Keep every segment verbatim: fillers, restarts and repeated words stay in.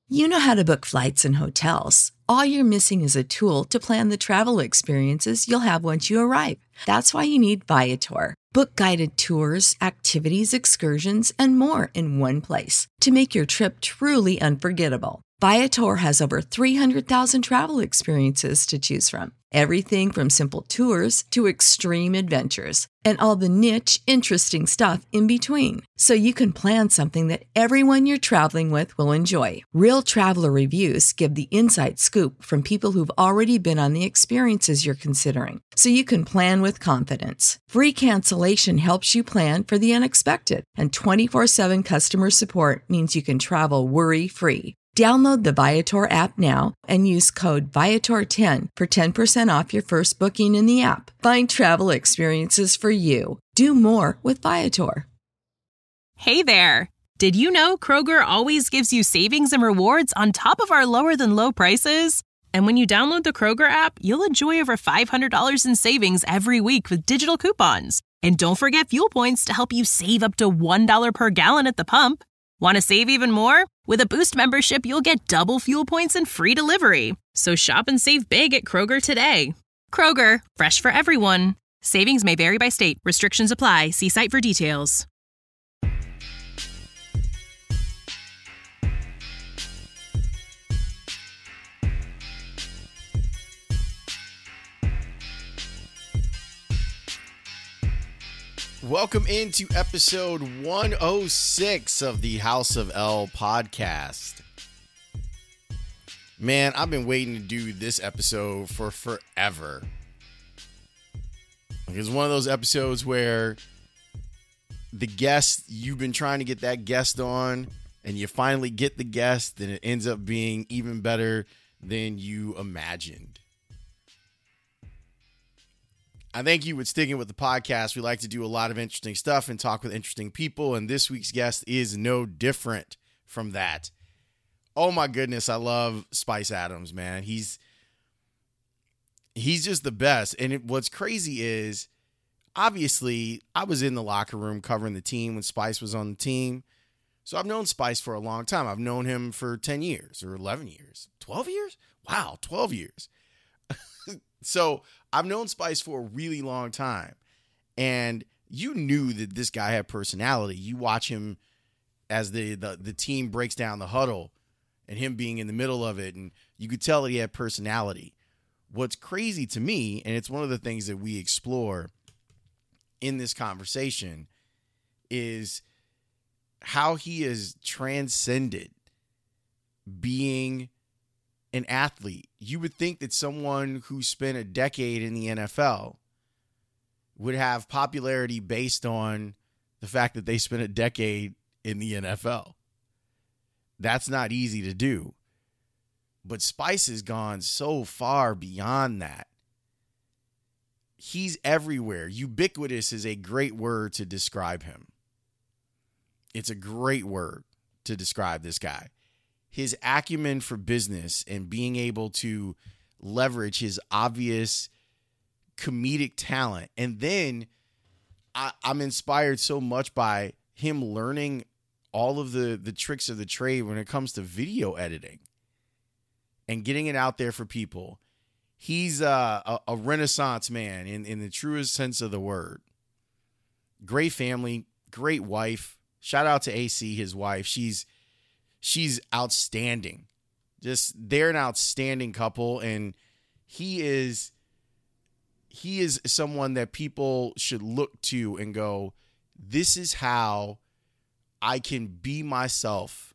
You know how to book flights and hotels. All you're missing is a tool to plan the travel experiences you'll have once you arrive. That's why you need Viator. Book guided tours, activities, excursions, and more in one place to make your trip truly unforgettable. Viator has over three hundred thousand travel experiences to choose from. Everything from simple tours to extreme adventures and all the niche, interesting stuff in between. So you can plan something that everyone you're traveling with will enjoy. Real traveler reviews give the inside scoop from people who've already been on the experiences you're considering. So you can plan with confidence. Free cancellation helps you plan for the unexpected. And twenty-four seven customer support means you can travel worry-free. Download the Viator app now and use code Viator ten for ten percent off your first booking in the app. Find travel experiences for you. Do more with Viator. Hey there! Did you know Kroger always gives you savings and rewards on top of our lower than low prices? And when you download the Kroger app, you'll enjoy over five hundred dollars in savings every week with digital coupons. And don't forget fuel points to help you save up to one dollar per gallon at the pump. Want to save even more? With a Boost membership, you'll get double fuel points and free delivery. So shop and save big at Kroger today. Kroger, fresh for everyone. Savings may vary by state. Restrictions apply. See site for details. Welcome into episode one oh six of the House of L podcast. Man, I've been waiting to do this episode for forever. It's one of those episodes where the guest, you've been trying to get that guest on, and you finally get the guest, and it ends up being even better than you imagined. I thank you for sticking with the podcast. We like to do a lot of interesting stuff and talk with interesting people, and this week's guest is no different from that. Oh my goodness, I love Spice Adams, man. He's he's just the best. And it, what's crazy is, obviously, I was in the locker room covering the team when Spice was on the team. So I've known Spice for a long time. I've known him for ten years or eleven years, twelve years. Wow, twelve years. So I've known Spice for a really long time, and you knew that this guy had personality. You watch him as the, the, the team breaks down the huddle and him being in the middle of it, and you could tell that he had personality. What's crazy to me, and it's one of the things that we explore in this conversation, is how he has transcended being an athlete. You would think that someone who spent a decade in the N F L would have popularity based on the fact that they spent a decade in the N F L. That's not easy to do. But Spice has gone so far beyond that. He's everywhere. Ubiquitous is a great word to describe him. It's a great word to describe this guy. His acumen for business and being able to leverage his obvious comedic talent. And then I, I'm inspired so much by him learning all of the, the tricks of the trade when it comes to video editing and getting it out there for people. He's a, a, a Renaissance man in, in the truest sense of the word. Great family, great wife. Shout out to A C, his wife. She's She's outstanding. Just they're an outstanding couple, and he is he is someone that people should look to and go, this is how I can be myself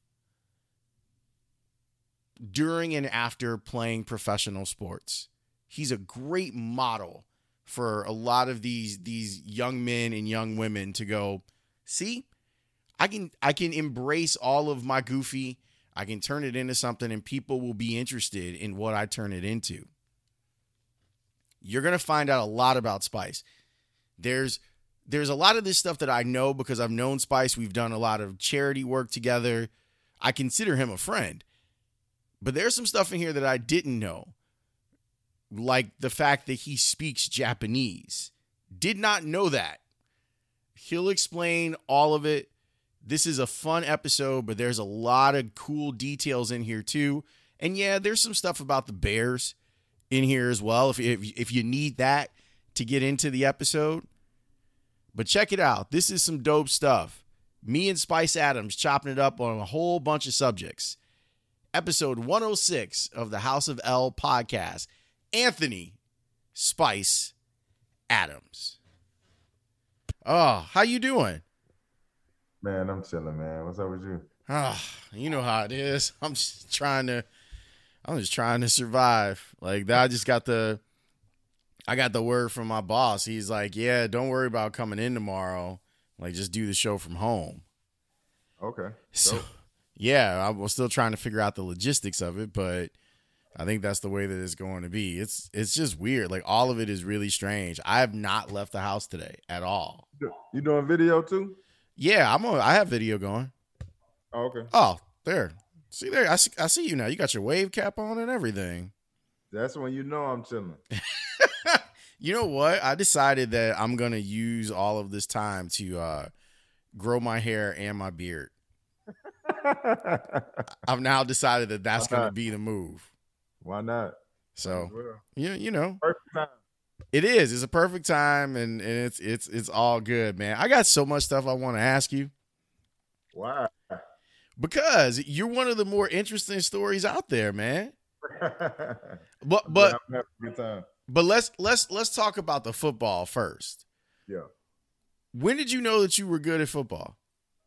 during and after playing professional sports. He's a great model for a lot of these these young men and young women to go, see, I can I can embrace all of my goofy. I can turn it into something, and people will be interested in what I turn it into. You're going to find out a lot about Spice. There's there's a lot of this stuff that I know because I've known Spice. We've done a lot of charity work together. I consider him a friend. But there's some stuff in here that I didn't know, like the fact that he speaks Japanese. Did not know that. He'll explain all of it. This is a fun episode, but there's a lot of cool details in here too. And yeah, there's some stuff about the Bears in here as well, if, if, if you need that to get into the episode. But check it out. This is some dope stuff. Me and Spice Adams chopping it up on a whole bunch of subjects. Episode one oh six of the House of L podcast. Anthony Spice Adams. Oh, how you doing? Man, I'm chilling, man. What's up with you? Ah, you know how it is. I'm just trying to, I'm just trying to survive. Like I just got the, I got the word from my boss. He's like, yeah, don't worry about coming in tomorrow. Like just do the show from home. Okay. So, yeah, I was still trying to figure out the logistics of it, but I think that's the way that it's going to be. It's, it's just weird. Like all of it is really strange. I have not left the house today at all. You doing video too? Yeah, I'm on. I have video going. Oh, okay. Oh, there. See there. I see, I see you now. You got your wave cap on and everything. That's when you know I'm chilling. You know what? I decided that I'm going to use all of this time to uh, grow my hair and my beard. I've now decided that that's going to be the move. Why not? So, Well, you, you know. perfect time. It is. It's a perfect time, and, and it's it's it's all good, man. I got so much stuff I want to ask you. Why? Because you're one of the more interesting stories out there, man. but But but I'm having a good time. but let's let's let's talk about the football first. Yeah. When did you know that you were good at football?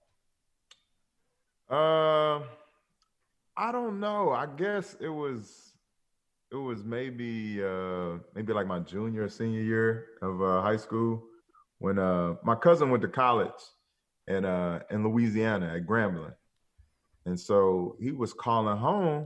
Uh, I don't know. I guess it was it was maybe uh maybe like my junior or senior year of uh, high school when uh my cousin went to college in uh in Louisiana at Grambling. And so he was calling home,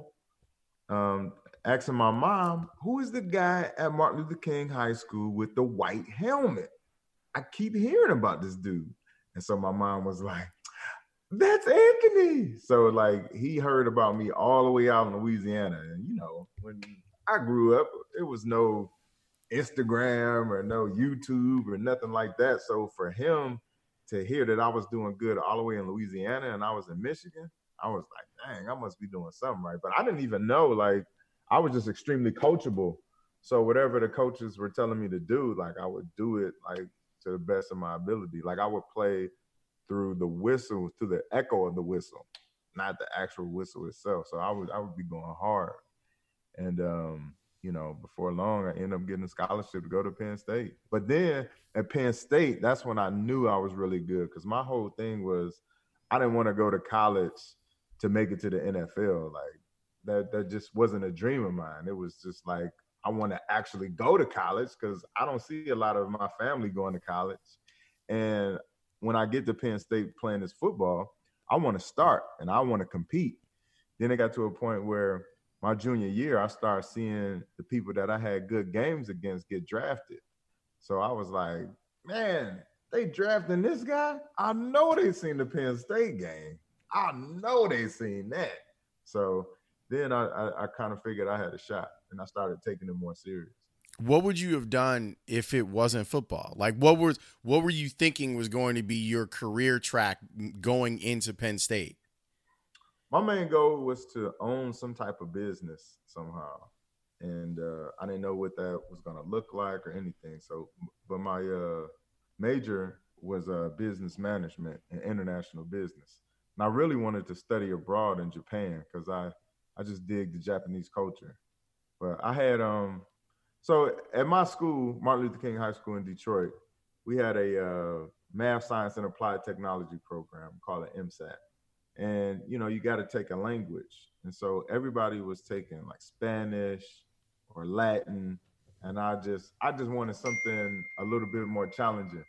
um, asking my mom, who is the guy at Martin Luther King High School with the white helmet? I keep hearing about this dude. And so my mom was like, that's Anthony. So like he heard about me all the way out in Louisiana. And you know, when I grew up, it was no Instagram or no YouTube or nothing like that. So for him to hear that I was doing good all the way in Louisiana and I was in Michigan, I was like, dang, I must be doing something right. But I didn't even know, like, I was just extremely coachable. So whatever the coaches were telling me to do, like, I would do it, like, to the best of my ability. Like, I would play through the whistle, through the echo of the whistle, not the actual whistle itself. So I would, I would be going hard. And, um, you know, before long, I ended up getting a scholarship to go to Penn State. But then at Penn State, that's when I knew I was really good because my whole thing was I didn't want to go to college to make it to the N F L. Like that, that just wasn't a dream of mine. It was just like, I want to actually go to college because I don't see a lot of my family going to college. And when I get to Penn State playing this football, I want to start and I want to compete. Then it got to a point where my junior year, I started seeing the people that I had good games against get drafted. So I was like, man, they drafting this guy? I know they seen the Penn State game. I know they seen that. So then I, I, I kind of figured I had a shot, and I started taking it more serious. What would you have done if it wasn't football? Like, what was what were you thinking was going to be your career track going into Penn State? My main goal was to own some type of business somehow, and uh, I didn't know what that was going to look like or anything. So, but my uh, major was uh, business management and international business. And I really wanted to study abroad in Japan because I, I just dig the Japanese culture. But I had, um, so at my school, Martin Luther King High School in Detroit, we had a uh, math, science, and applied technology program called an MSAT. And, you know, you got to take a language. And so everybody was taking like Spanish or Latin. And I just, I just wanted something a little bit more challenging.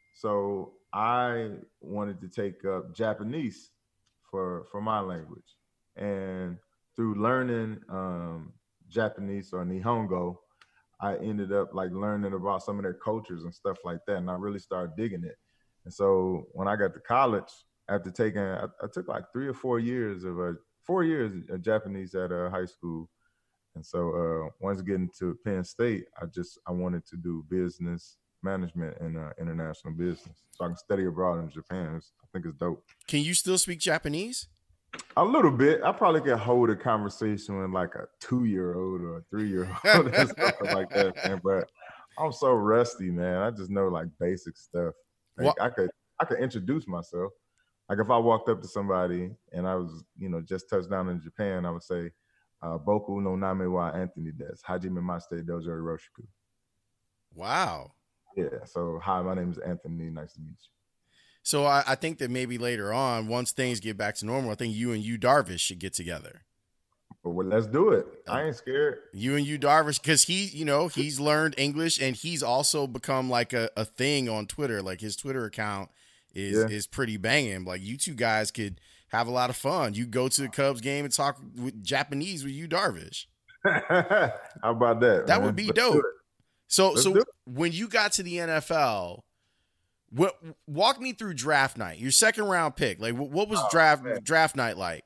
So I wanted to take up Japanese for, for my language. And through learning um, Japanese or Nihongo, I ended up like learning about some of their cultures and stuff like that. And I really started digging it. And so when I got to college, after taking, I, I took like three or four years of uh, four years of Japanese at uh, high school. And so uh, once getting to Penn State, I just, I wanted to do business management and uh, international business, so I can study abroad in Japan. It's, I think it's dope. Can you still speak Japanese? A little bit. I probably could hold a conversation with like a two-year-old or a three-year-old or something like that, man. But I'm so rusty, man. I just know like basic stuff. Like, I could I could introduce myself. Like if I walked up to somebody and I was, you know, just touched down in Japan, I would say, uh, Boku no Name wa Anthony des. Hajime Mashite Dojo Roshiku. Wow. Yeah. So hi, my name is Anthony. Nice to meet you. So I, I think that maybe later on, once things get back to normal, I think you and Yu Darvish should get together. Well, let's do it. I ain't scared. You and Yu Darvish, because he, you know, he's learned English and he's also become like a, a thing on Twitter. Like his Twitter account is yeah. is pretty banging. Like you two guys could have a lot of fun. You go to the Cubs game and talk with Japanese with Yu Darvish. How about that? That man? would be Let's dope. So Let's so when you got to the N F L, what walk me through draft night? Your second round pick. Like what was oh, draft man. draft night like?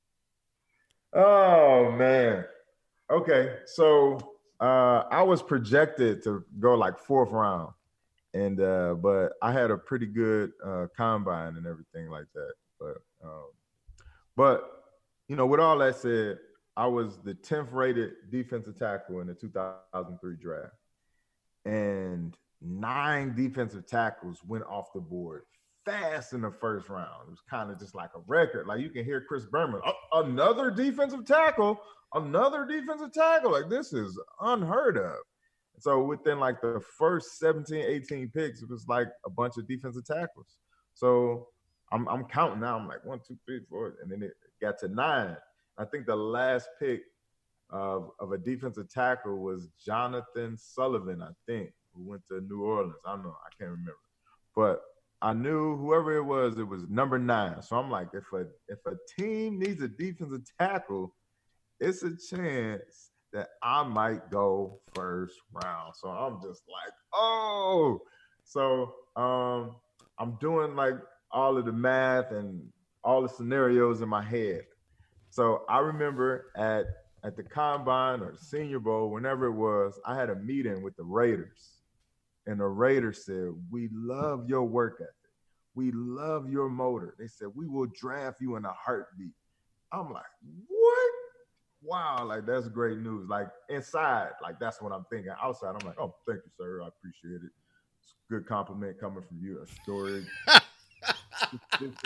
Oh man. Okay, so uh, I was projected to go like fourth round, and uh, but I had a pretty good uh, combine and everything like that. But um, but you know, with all that said, I was the tenth rated defensive tackle in the two thousand three draft, and nine defensive tackles went off the board fast in the first round. It was kind of just like a record. Like you can hear Chris Berman, oh, another defensive tackle, another defensive tackle. Like this is unheard of. So within like the first seventeen, eighteen picks, it was like a bunch of defensive tackles. So I'm, I'm counting now. I'm like one, two, three, four. And then it got to nine. I think the last pick of, of a defensive tackle was Jonathan Sullivan, I think, who went to New Orleans. I don't know. I can't remember. But I knew whoever it was, it was number nine. So I'm like, if a if a team needs a defensive tackle, it's a chance that I might go first round. So I'm just like, oh. So um, I'm doing like all of the math and all the scenarios in my head. So I remember at at the Combine or the Senior Bowl, whenever it was, I had a meeting with the Raiders. And the Raiders said, we love your work ethic. We love your motor. They said, we will draft you in a heartbeat. I'm like, what? Wow, like that's great news. Like inside, like that's what I'm thinking. Outside, I'm like, oh, thank you, sir. I appreciate it. It's a good compliment coming from you. A story. You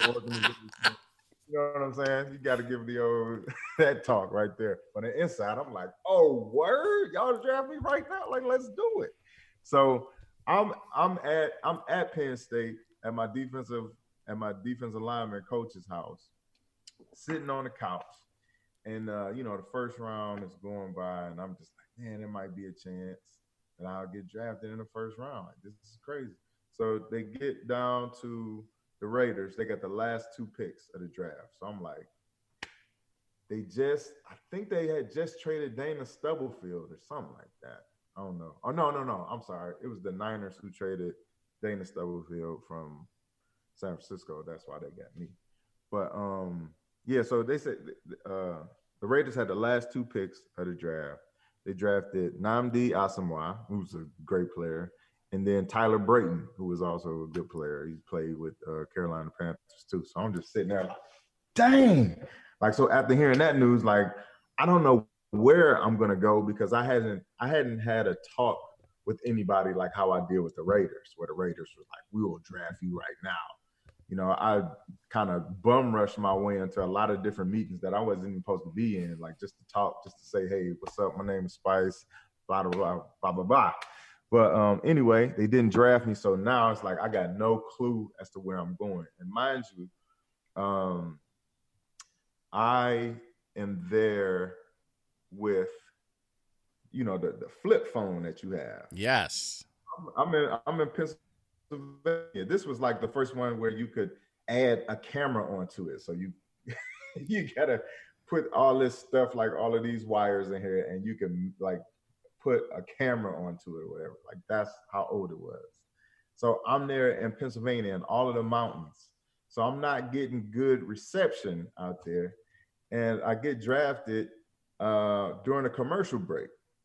know what I'm saying? You got to give the old that talk right there. But the inside, I'm like, oh, word? Y'all draft me right now? Like, let's do it. So I'm I'm at I'm at Penn State at my defensive at my defensive lineman coach's house, sitting on the couch, and uh, you know the first round is going by, and I'm just like, man, there might be a chance that I'll get drafted in the first round. Like, this is crazy. So they get down to the Raiders. They got the last two picks of the draft. So I'm like, they just I think they had just traded Dana Stubblefield or something like that. I don't know. Oh, no, no, no. I'm sorry. It was the Niners who traded Dana Stubblefield from San Francisco. That's why they got me. But, um, yeah, so they said uh, the Raiders had the last two picks of the draft. They drafted Nnamdi Asomugha, who's a great player, and then Tyler Brayton, who was also a good player. He played with uh, Carolina Panthers, too. So I'm just sitting there like, dang. Like, so after hearing that news, like, I don't know where I'm gonna go because I hadn't I hadn't had a talk with anybody like how I did with the Raiders, where the Raiders was like, we will draft you right now. You know, I kind of bum rushed my way into a lot of different meetings that I wasn't even supposed to be in, like just to talk, just to say, hey, what's up? My name is Spice, blah, blah, blah, blah, blah, blah. But um, anyway, they didn't draft me. So now it's like I got no clue as to where I'm going. And mind you, um, I am there with, you know, the, the flip phone that you have. Yes. I'm, I'm in I'm in Pennsylvania. This was like the first one where you could add a camera onto it. So you you gotta put all this stuff, like all of these wires in here, and you can like put a camera onto it or whatever. Like that's how old it was. So I'm there in Pennsylvania in all of the mountains. So I'm not getting good reception out there. And I get drafted Uh, during a commercial break.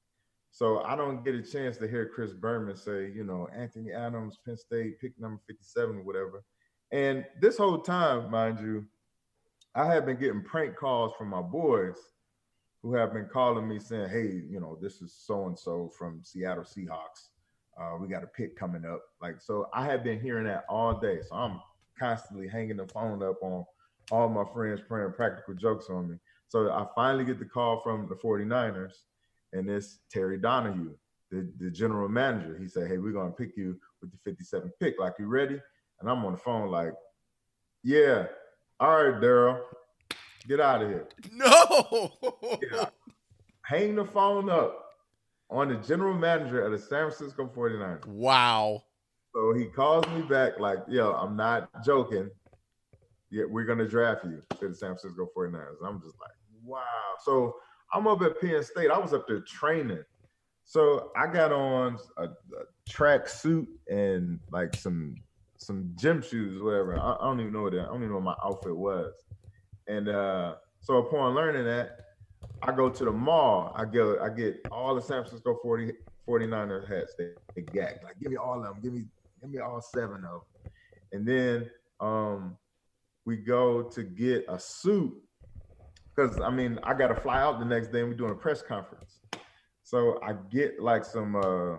So I don't get a chance to hear Chris Berman say, you know, Anthony Adams, Penn State, pick number fifty-seven, whatever. And this whole time, mind you, I have been getting prank calls from my boys who have been calling me saying, hey, you know, this is so-and-so from Seattle Seahawks. Uh, we got a pick coming up. Like, so I have been hearing that all day. So I'm constantly hanging the phone up on all my friends playing practical jokes on me. So I finally get the call from the 49ers, and it's Terry Donahue, the, the general manager. He said, hey, we're going to pick you with the fifty-seventh pick. Like, you ready? And I'm on the phone like, yeah. All right, Daryl, get out of here. No. Yeah. Hang the phone up on the general manager of the San Francisco 49ers. Wow. So he calls me back like, yo, I'm not joking. Yeah, we're going to draft you to the San Francisco 49ers. I'm just like, wow. So I'm up at Penn State. I was up there training. So I got on a, a track suit and like some some gym shoes, whatever. I, I don't even know what that, I don't even know what my outfit was. And uh, so upon learning that, I go to the mall. I go, I get all the San Francisco 40, 49er hats. They, they gag. Like, give me all of them. Give me, give me all seven of them. And then um, we go to get a suit. Because, I mean, I got to fly out the next day and we're doing a press conference. So I get like some, uh,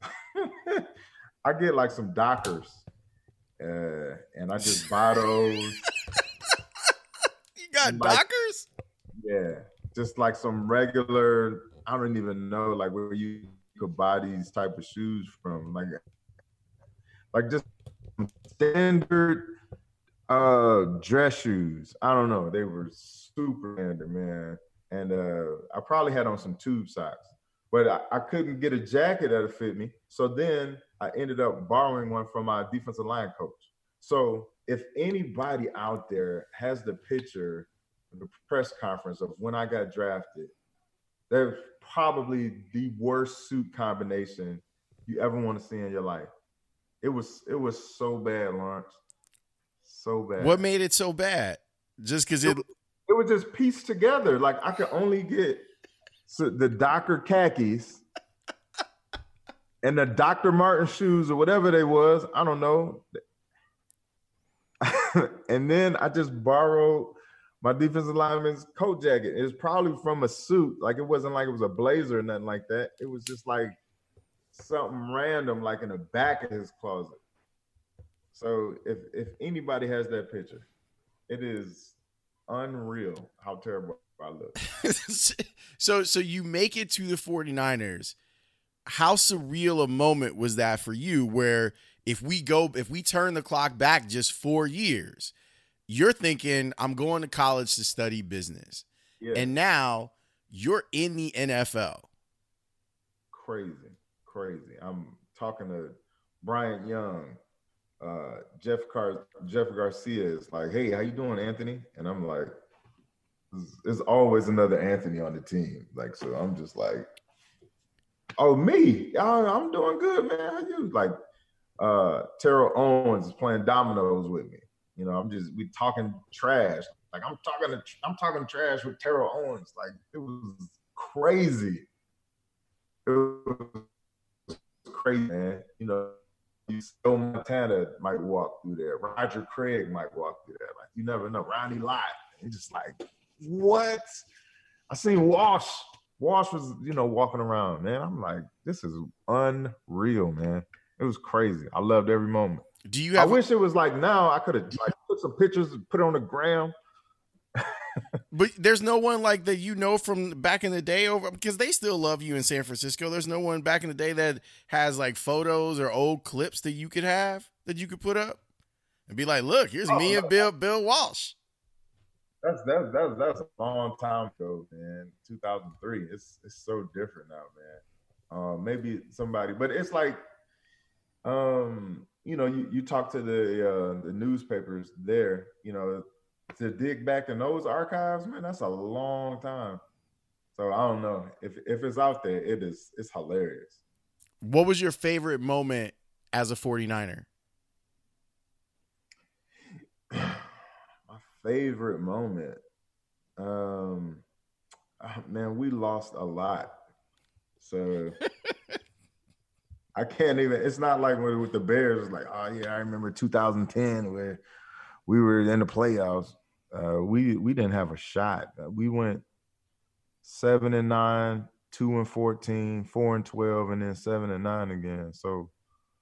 I get like some Dockers. Uh, and I just buy those. You got like, Dockers? Yeah. Just like some regular, I don't even know, like where you could buy these type of shoes from. Like, like just standard uh, dress shoes. I don't know. They were super standard, man. And uh, I probably had on some tube socks. But I, I couldn't get a jacket that'll fit me. So then I ended up borrowing one from my defensive line coach. So if anybody out there has the picture, the press conference of when I got drafted, they're probably the worst suit combination you ever want to see in your life. It was it was so bad, Lawrence. So bad. What made it so bad? Just because it, it it was just pieced together. Like I could only get so the Docker khakis and the Doctor Martin shoes or whatever they was. I don't know. And then I just borrowed my defensive lineman's coat jacket. It was probably from a suit. Like it wasn't like it was a blazer or nothing like that. It was just like something random, like in the back of his closet. So if if anybody has that picture, it is unreal how terrible I look. so so you make it to the 49ers. How surreal a moment was that for you where if we go, if we turn the clock back just four years, you're thinking, I'm going to college to study business. Yeah. And now you're in the N F L. Crazy, crazy. I'm talking to Bryant Young, uh, Jeff Car- Jeff Garcia is like, hey, how you doing, Anthony? And I'm like, there's, there's always another Anthony on the team. Like, so I'm just like, oh, me? Oh, I'm doing good, man. How you? Like, uh, Terrell Owens is playing dominoes with me. You know, I'm just, we talking trash. Like I'm talking to, I'm talking trash with Terrell Owens. Like it was crazy. It was crazy, man. You know, Joe Montana might walk through there. Roger Craig might walk through there. Like you never know. Ronnie Lott. It's just like, what? I seen Walsh. Walsh was, you know, walking around, man. I'm like, this is unreal, man. It was crazy. I loved every moment. Do you have I wish it was like now I could have like took some pictures and put it on the gram. But there's no one like that, you know, from back in the day over because they still love you in San Francisco. There's no one back in the day that has like photos or old clips that you could have that you could put up and be like, look, here's oh, me and Bill Bill Walsh. That's that's that's that's a long time ago, man. two thousand three. It's it's so different now, man. Um, maybe somebody, but it's like, um, you know, you, you talk to the uh, the newspapers there, you know, to dig back in those archives, man, that's a long time. So I don't know if if it's out there, it is it's hilarious. What was your favorite moment as a 49er? Favorite moment, um, oh, man, we lost a lot. So I can't even. It's not like with, with the Bears. It's like, oh yeah, I remember two thousand ten where we were in the playoffs. Uh, we we didn't have a shot. Uh, we went seven and nine, two and fourteen, four and twelve, and then seven and nine again. So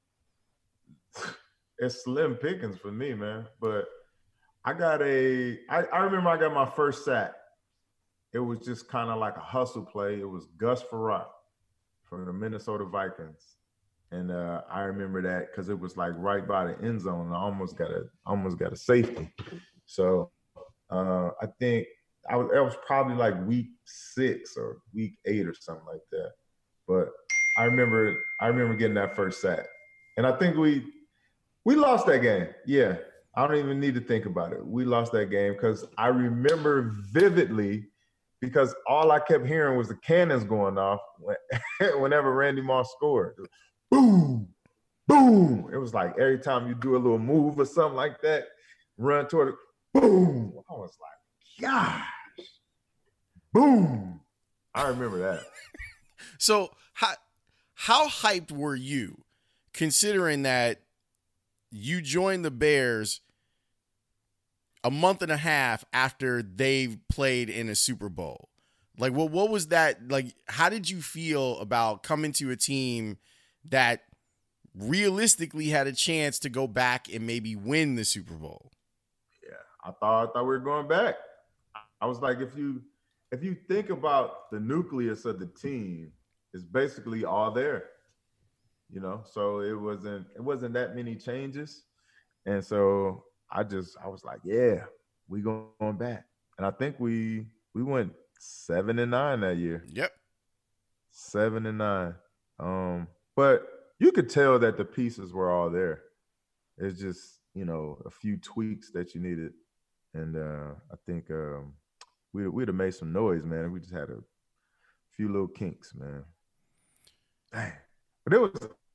it's slim pickings for me, man. But I got a. I, I remember I got my first sack. It was just kind of like a hustle play. It was Gus Frerotte from the Minnesota Vikings. And uh, I remember that because it was like right by the end zone. I almost got a almost got a safety. So uh, I think I was that was probably like week six or week eight or something like that. But I remember I remember getting that first sack. And I think we we lost that game. Yeah. I don't even need to think about it. We lost that game because I remember vividly because all I kept hearing was the cannons going off whenever Randy Moss scored. Boom, boom. It was like every time you do a little move or something like that, run toward it, boom. I was like, gosh, boom. I remember that. So how how hyped were you, considering that you joined the Bears a month and a half after they played in a Super Bowl? Like, what what was that like? How did you feel about coming to a team that realistically had a chance to go back and maybe win the Super Bowl? Yeah, I thought I thought we were going back. I was like, if you if you think about the nucleus of the team, it's basically all there. You know, so it wasn't it wasn't that many changes. And so I just I was like, yeah, we going back. And I think we we went seven and nine that year. Yep. Seven and nine. Um, but you could tell that the pieces were all there. It's just, you know, a few tweaks that you needed. And uh, I think um, we, we'd have made some noise, man. We just had a few little kinks, man. Dang. But it was,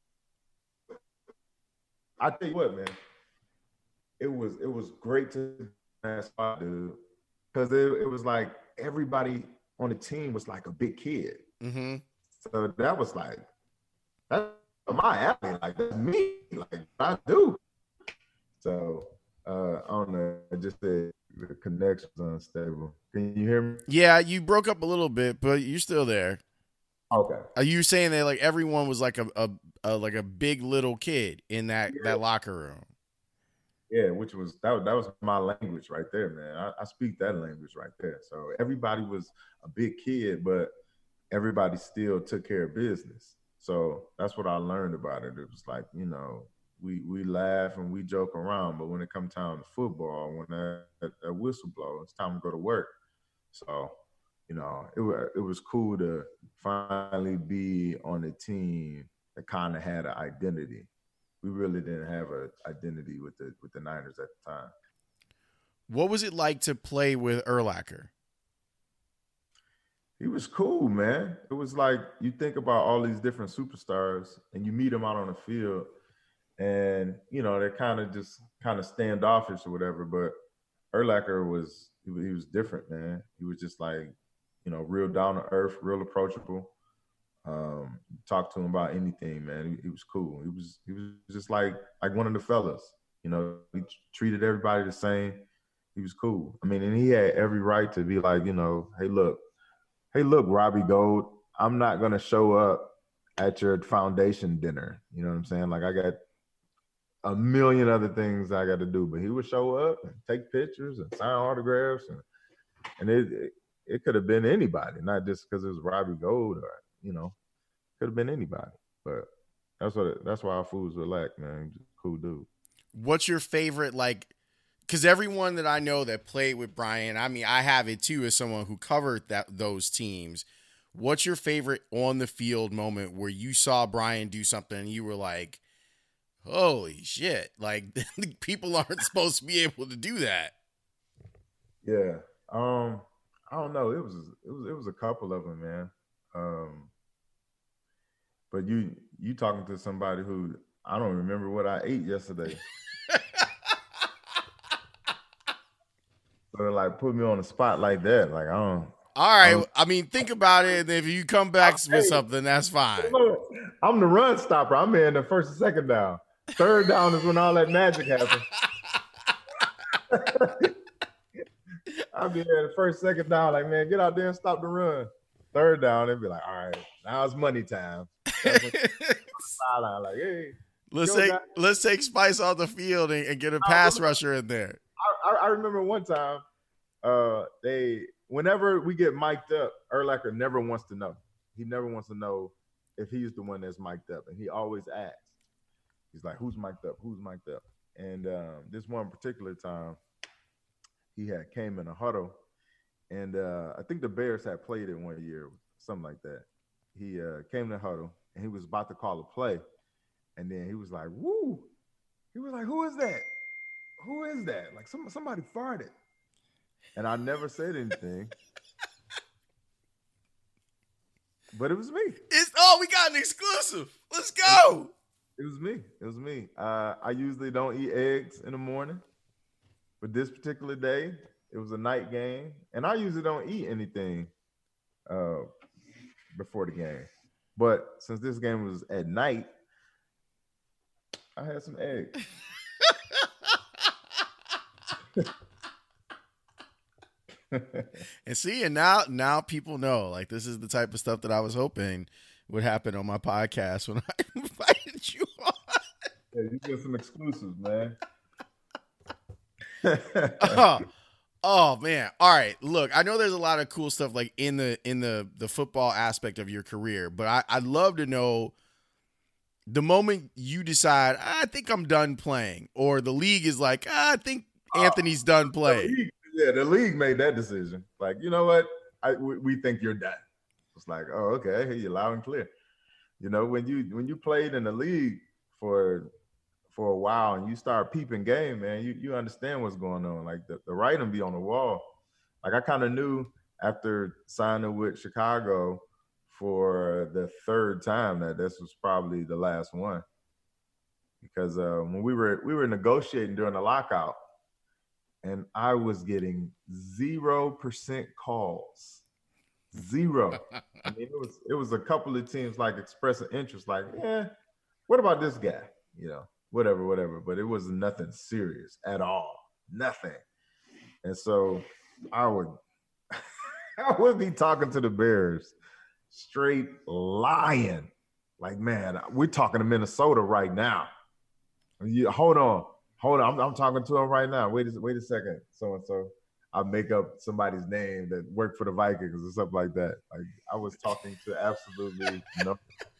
I tell you what, man, it was it was great to that spot, dude, because it, it was like everybody on the team was like a big kid. Mm-hmm. So that was like, that's my alley. Like, that's me. Like, I do. So, uh, I don't know. I just said the connection's unstable. Can you hear me? Yeah, you broke up a little bit, but you're still there. Okay. Are you saying that like everyone was like a, a, a like a big little kid in that, yeah. that locker room? Yeah, which was that, that was my language right there, man. I, I speak that language right there. So everybody was a big kid, but everybody still took care of business. So that's what I learned about it. It was like, you know, we we laugh and we joke around, but when it comes time to football, when that, that, that whistle blows, it's time to go to work. So, you know, it was it was cool to finally be on a team that kind of had an identity. We really didn't have an identity with the with the Niners at the time. What was it like to play with Urlacher? He was cool, man. It was like you think about all these different superstars and you meet them out on the field and, you know, they're kind of just kind of standoffish or whatever. But Urlacher was he, was, he was different, man. He was just like, you know, real down to earth, real approachable. Um, talk to him about anything, man. He, he was cool. He was he was just like like one of the fellas. You know, he treated everybody the same. He was cool. I mean, and he had every right to be like, you know, hey, look, hey, look, Robbie Gould, I'm not gonna show up at your foundation dinner. You know what I'm saying? Like, I got a million other things I got to do, but he would show up and take pictures and sign autographs, and and it it, it could have been anybody, not just because it was Robbie Gould or. You know, could have been anybody, but that's what it, that's why our foods were like, man. Just cool dude. What's your favorite, like, because everyone that I know that played with Brian, I mean, I have it too as someone who covered that those teams. What's your favorite on the field moment where you saw Brian do something and you were like, holy shit, like people aren't supposed to be able to do that? Yeah. Um, I don't know. It was, it was, it was a couple of them, man. Um, but you you talking to somebody who I don't remember what I ate yesterday. So like put me on the spot like that. Like I don't All right. Um, I mean, think about it. And if you come back hey, with something, that's fine. Look, I'm the run stopper. I'm in the first and second down. Third down is when all that magic happens. I'll be there the first, second down, like, man, get out there and stop the run. Third down, they'd be like, all right, now it's money time. Like, hey, let's take guys. let's take Spice off the field and, and get a pass remember, rusher in there. I, I remember one time, uh, they whenever we get mic'd up, Urlacher never wants to know. He never wants to know if he's the one that's mic'd up, and he always asks. He's like, "Who's mic'd up? Who's mic'd up?" And um, this one particular time, he had came in a huddle, and uh, I think the Bears had played it one year, something like that. He uh, came in the huddle, and he was about to call a play, and then he was like, "Woo!" He was like, "Who is that? Who is that?" Like some somebody farted, and I never said anything, but it was me. It's oh, we got an exclusive. Let's go. It was me. It was me. Uh, I usually don't eat eggs in the morning, but this particular day, it was a night game, and I usually don't eat anything uh, before the game. But since this game was at night, I had some eggs. And see, and now now people know, like, this is the type of stuff that I was hoping would happen on my podcast when I invited you on. Yeah, you get some exclusives, man. oh, oh man. All right. Look, I know there's a lot of cool stuff like in the in the the football aspect of your career, but I, I'd love to know the moment you decide, I think I'm done playing, or the league is like, ah, I think Anthony's done playing. The league, yeah, the league made that decision. Like, you know what? I we, we think you're done. It's like, oh, okay, I hear you loud and clear. You know, when you when you played in the league for for a while and you start peeping game, man, you you understand what's going on. Like the, the writing be on the wall. Like I kind of knew after signing with Chicago for the third time that this was probably the last one. Because uh, when we were we were negotiating during the lockout, and I was getting zero percent calls. Zero. I mean, it was it was a couple of teams like expressing interest, like, yeah, what about this guy? You know, whatever, whatever. But it was nothing serious at all. Nothing. And so I would I would be talking to the Bears, straight lying. Like, man, we're talking to Minnesota right now. You, hold on. Hold on. I'm, I'm talking to them right now. Wait a, wait a second. So and so. I make up somebody's name that worked for the Vikings or something like that. Like I was talking to absolutely no.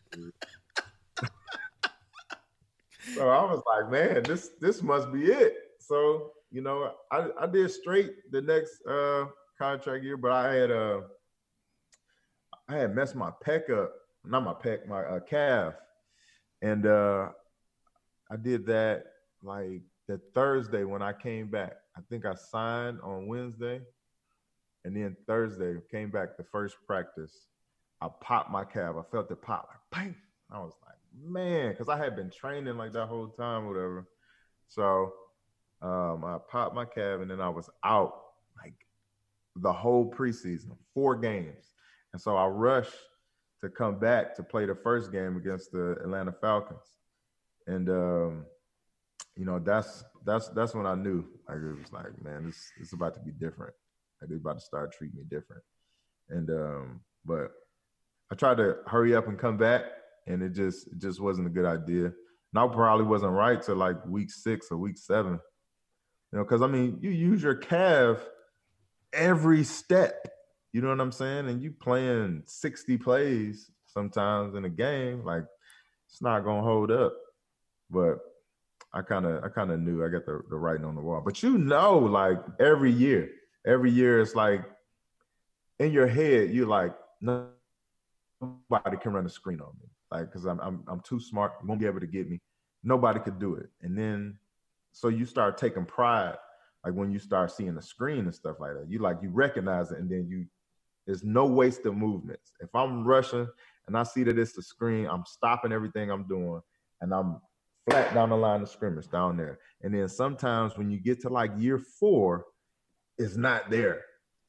So I was like, man, this this must be it. So, you know, I, I did straight the next uh, contract year, but I had uh, I had messed my pec up, not my pec, my uh, calf, and uh, I did that like the Thursday when I came back. I think I signed on Wednesday, and then Thursday came back the first practice. I popped my calf. I felt it pop, like bang. I was like, man, because I had been training like that whole time, whatever. So um, I popped my calf, and then I was out like the whole preseason, four games. And so I rushed to come back to play the first game against the Atlanta Falcons. And um, you know, that's that's that's when I knew. Like it was like, man, this it's about to be different. Like they're about to start treating me different. And um, but I tried to hurry up and come back, and it just it just wasn't a good idea. And I probably wasn't right till like week six or week seven. You know, because I mean, you use your calf every step. You know what I'm saying? And you playing sixty plays sometimes in a game, like it's not gonna hold up. But I kind of I kind of knew I got the, the writing on the wall. But you know, like every year, every year it's like in your head, you're like, nobody can run a screen on me. Like, because I'm, I'm I'm too smart, you won't be able to get me. Nobody could do it. And then so you start taking pride, like when you start seeing the screen and stuff like that. You like you recognize it, and then you there's no wasted movements. If I'm rushing and I see that it's the screen, I'm stopping everything I'm doing, and I'm flat down the line of scrimmage down there. And then sometimes when you get to like year four, it's not there.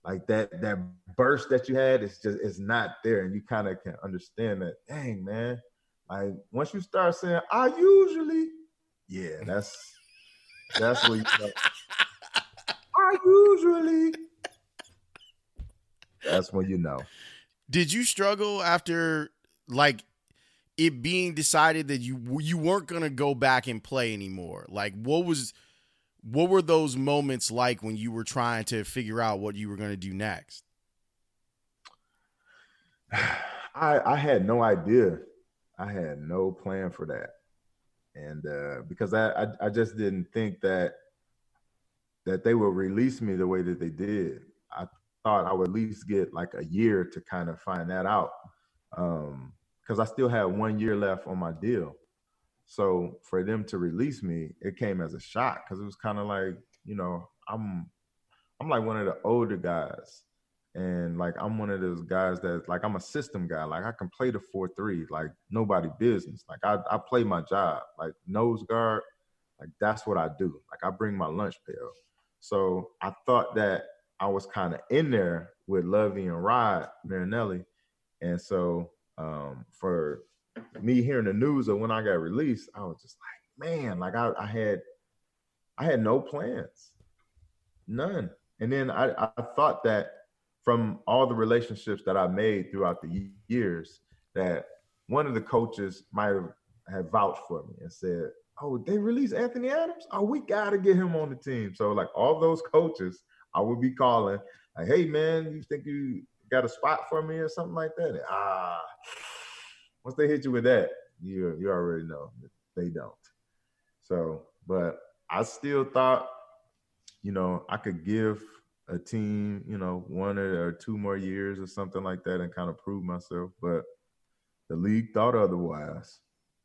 like that that burst that you had is just it's not there, and you kind of can understand that. Dang, man, like once you start saying I usually, yeah, that's that's what you know. I usually. That's when you know. Did you struggle after like it being decided that you you weren't gonna go back and play anymore? Like, what was what were those moments like when you were trying to figure out what you were gonna do next? I I had no idea. I had no plan for that, and uh, because I, I I just didn't think that that they would release me the way that they did. I thought I would at least get like a year to kind of find that out. Um, because I still had one year left on my deal. So for them to release me, it came as a shock because it was kind of like, you know, I'm I'm like one of the older guys. And like I'm one of those guys that like I'm a system guy. Like I can play the four three, like nobody business. Like I, I play my job. Like nose guard, like that's what I do. Like I bring my lunch pail. So I thought that I was kind of in there with Lovie and Rod Marinelli. And so um, for me hearing the news of when I got released, I was just like, man, like I, I had I had no plans, none. And then I, I thought that from all the relationships that I made throughout the years, that one of the coaches might have, have vouched for me and said, oh, they released Anthony Adams? Oh, we got to get him on the team. So like all those coaches, I would be calling like, hey, man, you think you got a spot for me or something like that? And, ah, once they hit you with that, you, you already know they don't. So, but I still thought, you know, I could give a team, you know, one or, or two more years or something like that and kind of prove myself. But the league thought otherwise.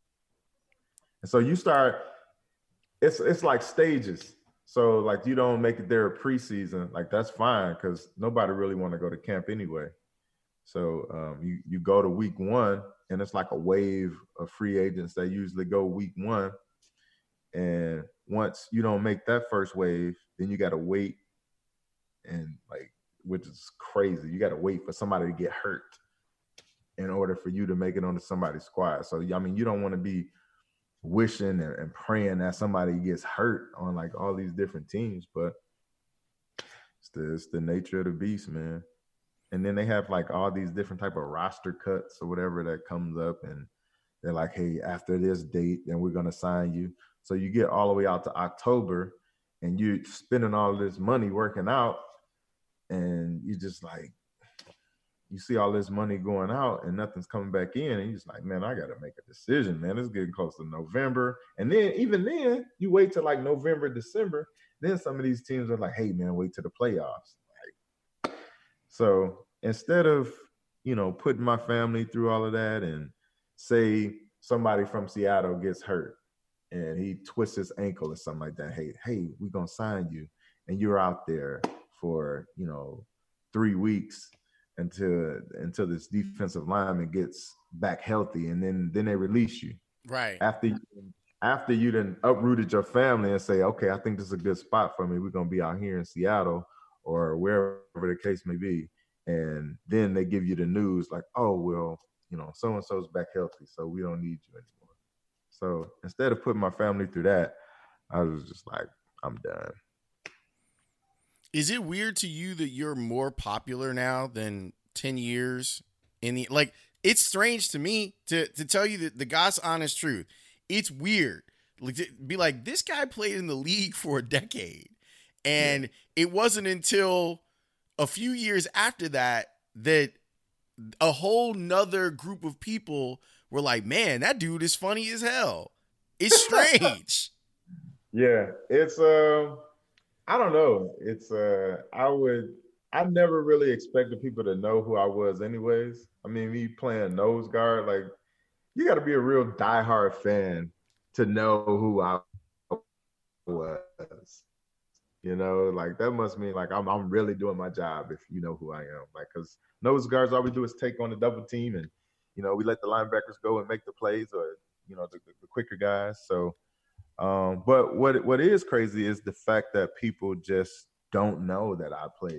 And so you start, it's it's like stages. So like you don't make it there preseason, like that's fine because nobody really want to go to camp anyway. So um, you, you go to week one and it's like a wave of free agents that usually go week one. And once you don't make that first wave, then you got to wait. And like, which is crazy. You got to wait for somebody to get hurt in order for you to make it onto somebody's squad. So, I mean, you don't want to be wishing and, and praying that somebody gets hurt on like all these different teams, but it's the, it's the nature of the beast, man. And then they have like all these different type of roster cuts or whatever that comes up. And they're like, hey, after this date, then we're going to sign you. So you get all the way out to October and you're spending all this money working out. And you just like, you see all this money going out and nothing's coming back in. And you're just like, man, I got to make a decision, man. It's getting close to November. And then even then, you wait till like November, December. Then some of these teams are like, hey, man, wait till the playoffs. Like, so instead of, you know, putting my family through all of that and say somebody from Seattle gets hurt and he twists his ankle or something like that, hey, hey, we're going to sign you. And you're out there for, you know, three weeks until until this defensive lineman gets back healthy, and then then they release you. Right. After you, after you done uprooted your family and say, okay, I think this is a good spot for me. We're going to be out here in Seattle or wherever the case may be. And then they give you the news like, oh, well, you know, so-and-so's back healthy, so we don't need you anymore. So instead of putting my family through that, I was just like, I'm done. Is it weird to you that you're more popular now than ten years in the, like, it's strange to me to, to tell you that the God's honest truth. It's weird. Like, to be like, this guy played in the league for a decade. And yeah. It wasn't until a few years after that, that a whole nother group of people were like, man, that dude is funny as hell. It's strange. Yeah. It's, um, uh... I don't know. It's uh, I would. I never really expected people to know who I was, anyways. I mean, me playing nose guard, like you got to be a real diehard fan to know who I was. You know, like that must mean like I'm I'm really doing my job if you know who I am. Like, because nose guards, all we do is take on the double team, and you know we let the linebackers go and make the plays, or you know the, the quicker guys. So. Um, but what what is crazy is the fact that people just don't know that I played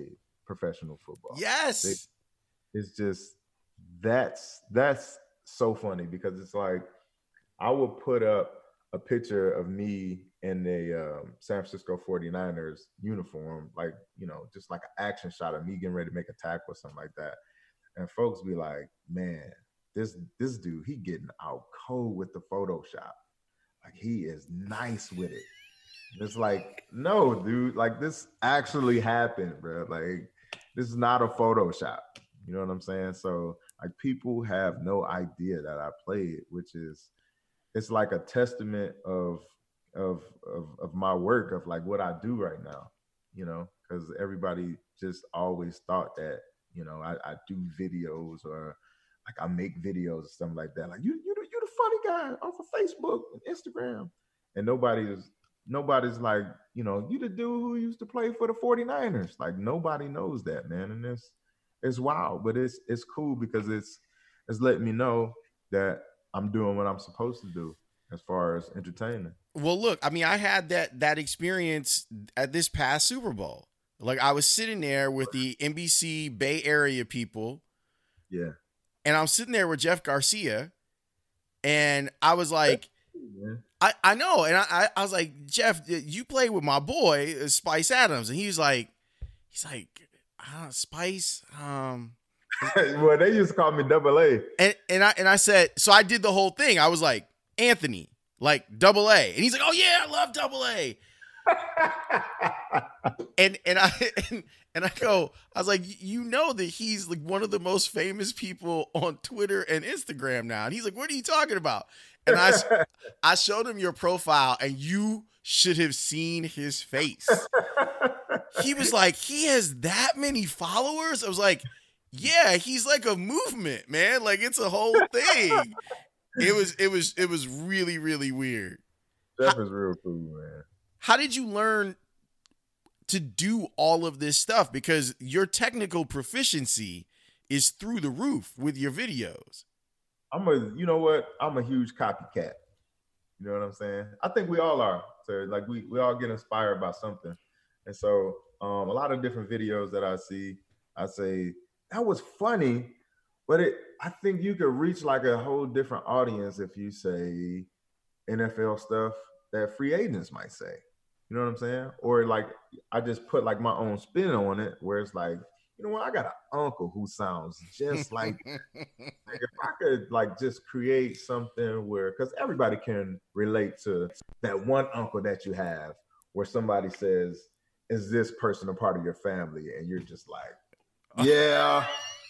professional football. Yes. They, it's just, that's, that's so funny because it's like, I will put up a picture of me in a um, San Francisco forty-niners uniform, like, you know, just like an action shot of me getting ready to make a tackle or something like that. And folks be like, man, this this dude, he getting out cold with the Photoshop. Like, he is nice with it. And it's like, no, dude, like, this actually happened, bro. Like, this is not a Photoshop. You know what I'm saying? So, like, people have no idea that I played, which is, it's like a testament of, of, of, of my work, of like what I do right now, you know, because everybody just always thought that, you know, I, I do videos or like I make videos or something like that. Like, you, you, you the funny guy off of Facebook and Instagram. And nobody is, nobody's like, you know, you the dude who used to play for the forty-niners. Like, nobody knows that, man. And it's, it's wild, but it's, it's cool because it's, it's letting me know that I'm doing what I'm supposed to do as far as entertainment. Well, look, I mean, I had that that experience at this past Super Bowl. Like, I was sitting there with the N B C Bay Area people. Yeah. And I'm sitting there with Jeff Garcia. And I was like, yeah. I, I know. And I, I was like, Jeff, you play with my boy, Spice Adams. And he was like, he's like, I don't Spice. Um, well, they used to call me Double A. And and I and I said, so I did the whole thing. I was like, Anthony, like Double A. And he's like, oh yeah, I love Double A. and and I and, and I go, I was like, you know that he's like one of the most famous people on Twitter and Instagram now. And he's like, what are you talking about? And I I showed him your profile, and you should have seen his face. He was like, he has that many followers? I was like, yeah, he's like a movement, man. Like, it's a whole thing. It was, it was, it was really, really weird. That was real cool, man. How did you learn to do all of this stuff? Because your technical proficiency is through the roof with your videos. I'm a, you know what? I'm a huge copycat. You know what I'm saying? I think we all are. So like we, we all get inspired by something. And so um, a lot of different videos that I see, I say, that was funny, but it, I think you could reach like a whole different audience if you say N F L stuff that free agents might say. You know what I'm saying? Or like, I just put like my own spin on it where it's like, you know what? I got an uncle who sounds just like, like if I could like just create something where, because everybody can relate to that one uncle that you have where somebody says, is this person a part of your family? And you're just like, yeah,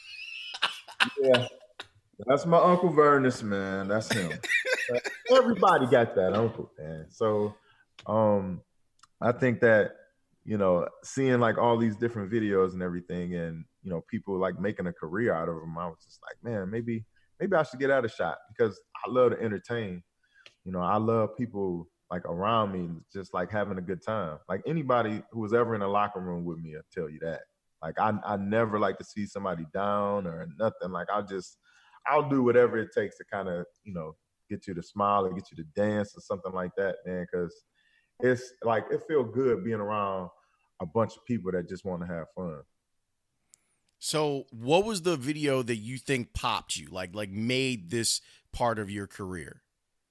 yeah, that's my Uncle Vernus, man. That's him. Everybody got that uncle, man. So um, I think that, you know, seeing like all these different videos and everything and, you know, people like making a career out of them, I was just like, man, maybe, maybe I should get out a shot because I love to entertain. You know, I love people like around me, just like having a good time. Like anybody who was ever in a locker room with me will tell you that. Like I, I never like to see somebody down or nothing. Like I'll just, I'll do whatever it takes to kind of, you know, get you to smile or get you to dance or something like that, man. Because it's like, it feels good being around a bunch of people that just want to have fun. So what was the video that you think popped you, like, like made this part of your career?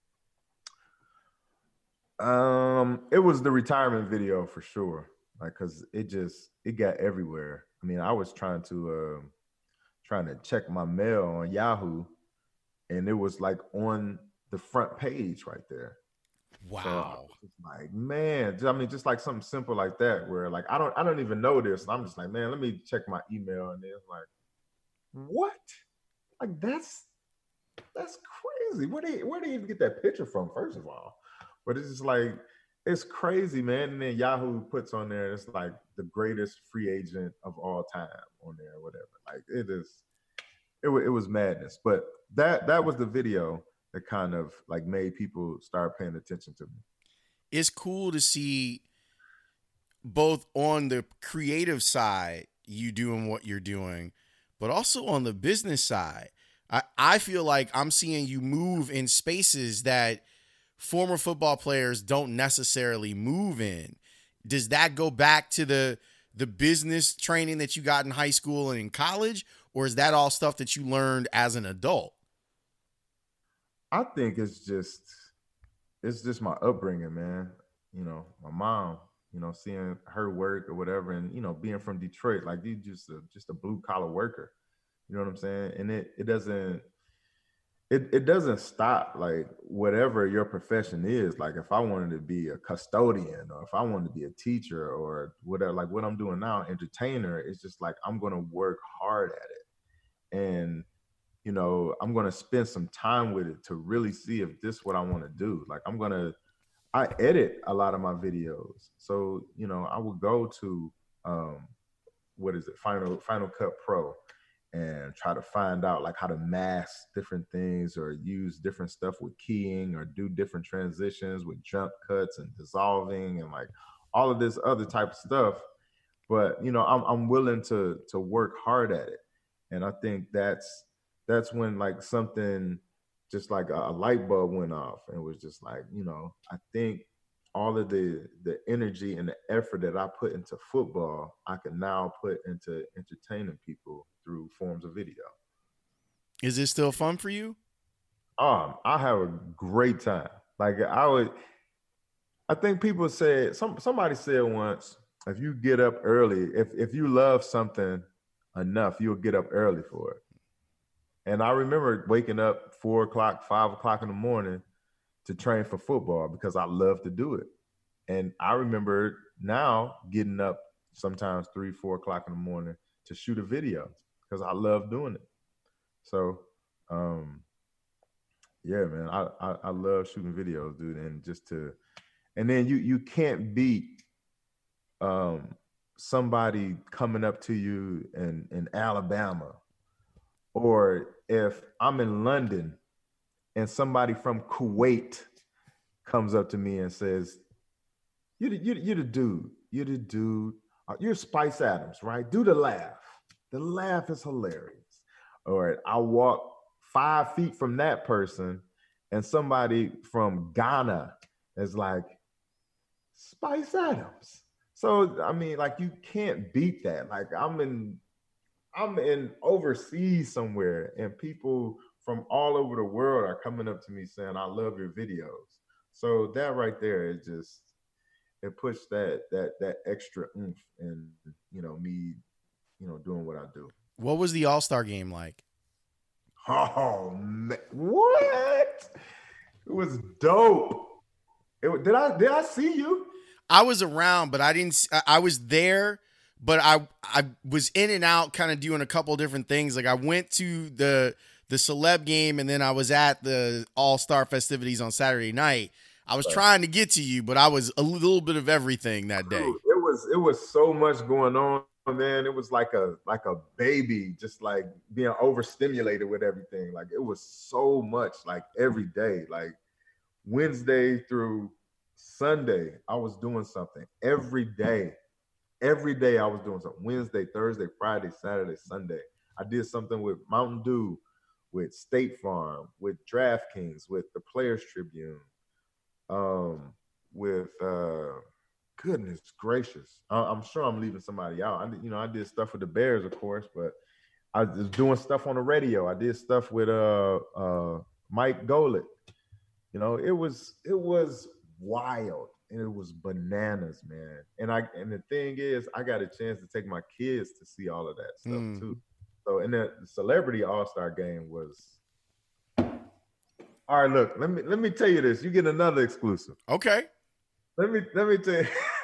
Um, it was the retirement video for sure. Like, cause it just, it got everywhere. I mean, I was trying to, uh, trying to check my mail on Yahoo and it was like on the front page right there. Wow. So like, man, I mean, just like something simple like that where like, I don't, I don't even know this. And I'm just like, man, let me check my email. And then it's like, what? Like, that's, that's crazy. Where do you, where do you even get that picture from, first of all? But it's just like, it's crazy, man. And then Yahoo puts on there, it's like the greatest free agent of all time on there or whatever. Like it is, it, it was madness. But that that was the video that kind of like made people start paying attention to me. It's cool to see both on the creative side, you doing what you're doing, but also on the business side. I, I feel like I'm seeing you move in spaces that former football players don't necessarily move in. Does that go back to the the business training that you got in high school and in college, or is that all stuff that you learned as an adult? I think it's just it's just my upbringing, man. You know, my mom, you know, seeing her work or whatever, and you know, being from Detroit, like you just a, just a blue collar worker. You know what I'm saying? And it it doesn't it it doesn't stop like whatever your profession is. Like if I wanted to be a custodian or if I wanted to be a teacher or whatever, like what I'm doing now, entertainer, it's just like I'm gonna work hard at it. And you know, I'm going to spend some time with it to really see if this is what I want to do. Like I'm going to, I edit a lot of my videos. So, you know, I would go to, um, what is it? Final, Final Cut Pro and try to find out like how to mask different things or use different stuff with keying or do different transitions with jump cuts and dissolving and like all of this other type of stuff. But, you know, I'm, I'm willing to, to work hard at it. And I think that's, that's when like something just like a, a light bulb went off and it was just like, you know, I think all of the the energy and the effort that I put into football, I can now put into entertaining people through forms of video. Is it still fun for you? Um, I have a great time. Like I would, I think people said, some somebody said once, if you get up early, if if you love something enough, you'll get up early for it. And I remember waking up four o'clock, five o'clock in the morning to train for football because I love to do it. And I remember now getting up sometimes three, four o'clock in the morning to shoot a video because I love doing it. So, um, yeah, man, I, I, I love shooting videos, dude. And just to, and then you, you can't beat um, somebody coming up to you in, in Alabama. Or if I'm in London and somebody from Kuwait comes up to me and says, you're the, you're, you're the dude, you're the dude, you're Spice Adams, right? Do the laugh. The laugh is hilarious. Or I walk five feet from that person and somebody from Ghana is like, Spice Adams. So, I mean, like you can't beat that. Like I'm in, I'm in overseas somewhere and people from all over the world are coming up to me saying, I love your videos. So that right there is just, it puts that, that, that extra oomph in, you know, me, you know, doing what I do. What was the All-Star game like? Oh, man. What? It was dope. It, did I, did I see you? I was around, but I didn't, I was there. But I I was in and out kind of doing a couple different things. Like I went to the the celeb game and then I was at the All-Star festivities on Saturday night. I was trying to get to you, but I was a little bit of everything that day. It was it was so much going on, man. It was like a like a baby, just like being overstimulated with everything. Like it was so much, like every day. Like Wednesday through Sunday, I was doing something every day. Every day I was doing something. Wednesday, Thursday, Friday, Saturday, Sunday. I did something with Mountain Dew, with State Farm, with DraftKings, with the Players Tribune, um, with uh, goodness gracious. I, I'm sure I'm leaving somebody out. I, you know, I did stuff with the Bears, of course, but I was doing stuff on the radio. I did stuff with uh, uh, Mike Golick. You know, it was it was wild. And it was bananas, man. And I and the thing is, I got a chance to take my kids to see all of that stuff mm. too. So, and the Celebrity All-Star Game was. All right, look. Let me let me tell you this. You get another exclusive. Okay. Let me let me tell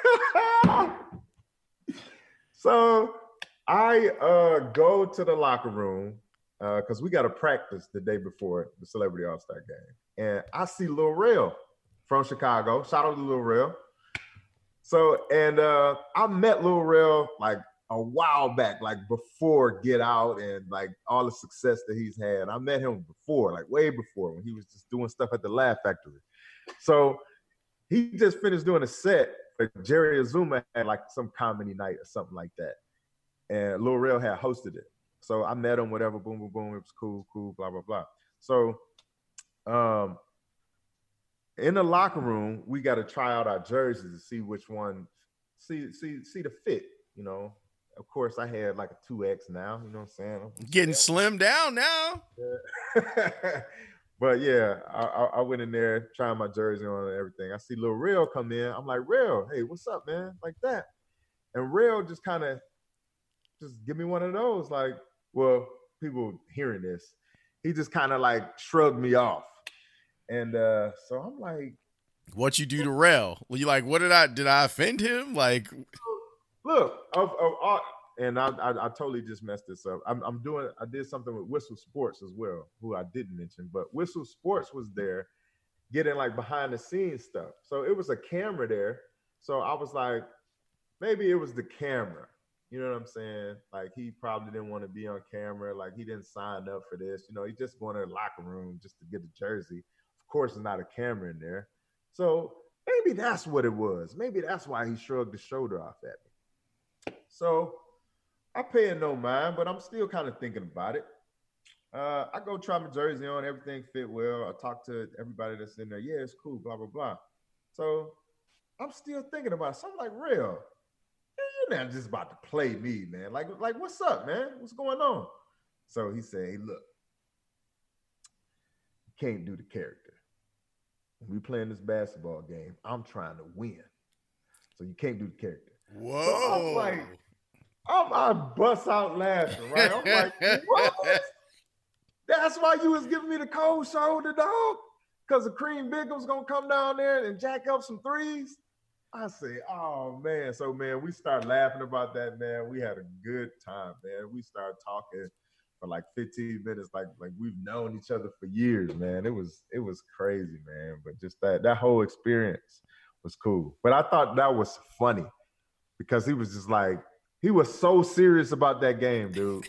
you. So I uh, go to the locker room because uh, we got to practice the day before the Celebrity All-Star Game, and I see Lil Rel from Chicago. Shout out to Lil Rel. So, and uh, I met Lil Rel like a while back, like before Get Out and like all the success that he's had. I met him before, like way before, when he was just doing stuff at the Laugh Factory. So he just finished doing a set. Jerry Azuma had like some comedy night or something like that. And Lil Rel had hosted it. So I met him, whatever, boom, boom, boom. It was cool, cool, blah, blah, blah. So, um, in the locker room, we got to try out our jerseys to see which one, see see see the fit. you know, of course I had like a two X now, you know what I'm saying? I'm Getting slimmed down now. Yeah. But yeah, I, I went in there trying my jersey on and everything. I see Lil Real come in. I'm like, Real, hey, what's up, man? Like that. And Real just kind of just give me one of those. Like, well, people hearing this, he just kind of like shrugged me off. And uh, so I'm like, what you do to Real? Well, you like, what did I, did I offend him? Like, look, of, of, of, and I, I, I totally just messed this up. I'm, I'm doing, I did something with Whistle Sports as well, who I didn't mention, but Whistle Sports was there getting like behind the scenes stuff. So it was a camera there. So I was like, maybe it was the camera. You know what I'm saying? Like he probably didn't want to be on camera. Like he didn't sign up for this. You know, he just going to the locker room just to get a jersey. Of course, there's not a camera in there. So maybe that's what it was. Maybe that's why he shrugged his shoulder off at me. So I pay no mind, but I'm still kind of thinking about it. Uh, I go try my jersey on, everything fit well. I talk to everybody that's in there. Yeah, it's cool, blah, blah, blah. So I'm still thinking about it. So I'm like, Real, you're not just about to play me, man. Like, like, what's up, man? What's going on? So he said, hey, look, you can't do the character. We playing this basketball game. I'm trying to win. So you can't do the character. Whoa. So I'm like, I'm, I bust out laughing, right? I'm like, what? That's why you was giving me the cold shoulder, dog? Because the Cream Bigum's going to come down there and jack up some threes? I say, oh, man. So, man, we start laughing about that, man. We had a good time, man. We started talking for like fifteen minutes, like like we've known each other for years, man. It was it was crazy, man. But just that that whole experience was cool. But I thought that was funny because he was just like, he was so serious about that game, dude.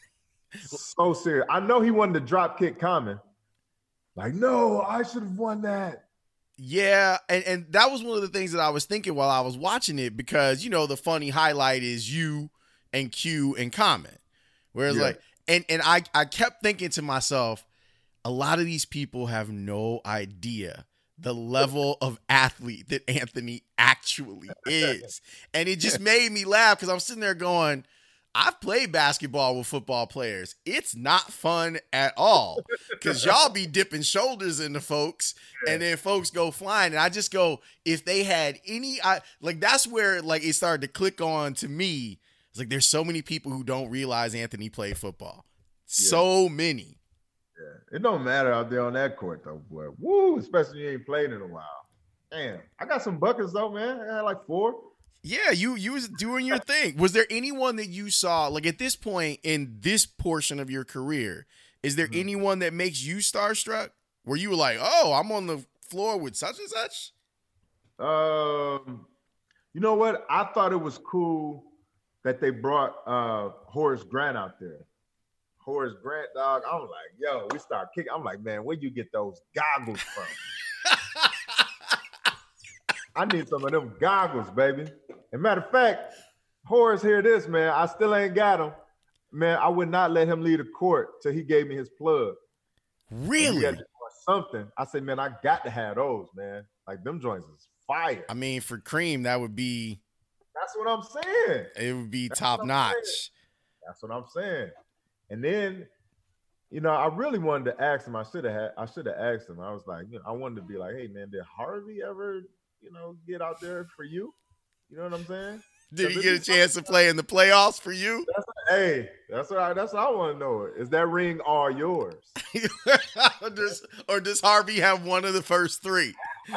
So serious. I know he wanted the drop kick coming. Like, no, I should have won that. Yeah, and, and that was one of the things that I was thinking while I was watching it because, you know, the funny highlight is you and Q and Common. Whereas yeah. like, and, and I, I kept thinking to myself, a lot of these people have no idea the level of athlete that Anthony actually is. And it just made me laugh because I'm sitting there going, I've played basketball with football players. It's not fun at all because y'all be dipping shoulders into folks and then folks go flying. And I just go, if they had any, I, like that's where like it started to click on to me. It's like there's so many people who don't realize Anthony played football. Yeah. So many. Yeah, it don't matter out there on that court though, boy. Woo, especially you ain't played in a while. Damn, I got some buckets though, man. I had like four. Yeah, you you was doing your thing. Was there anyone that you saw, like at this point in this portion of your career, is there mm-hmm. anyone that makes you starstruck? Where you were like, oh, I'm on the floor with such and such? Um, you know what? I thought it was cool that they brought uh, Horace Grant out there. Horace Grant, dog. I was like, yo, we start kicking. I'm like, man, where you get those goggles from? I need some of them goggles, baby. And matter of fact, Horace, hear this, man. I still ain't got him. Man, I would not let him leave the court till he gave me his plug. Really? Or something. I said, man, I got to have those, man. Like, them joints is fire. I mean, for Cream, that would be... That's what I'm saying. It would be That's top notch. Saying. That's what I'm saying. And then, you know, I really wanted to ask him. I should have had, I should have asked him. I was like, you know, I wanted to be like, hey, man, did Harvey ever, you know, get out there for you? You know what I'm saying? Did he get a chance to play in the playoffs for you? That's, hey, that's what I, that's what I want to know. Is that ring all yours? or, does, or does Harvey have one of the first three?